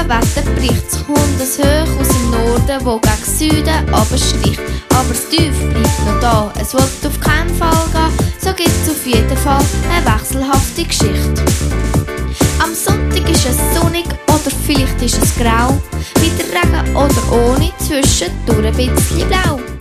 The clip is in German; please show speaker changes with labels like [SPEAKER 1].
[SPEAKER 1] Wetterbericht. Es kommt ein Hoch aus dem Norden, wo gegen Süden absticht. Aber das Tief bleibt noch da, es wird auf keinen Fall gehen. So gibt's auf jeden Fall eine wechselhafte Geschichte. Am Sonntag ist es sonnig oder vielleicht ist es grau. Mit Regen oder ohne, zwischendurch ein bisschen blau.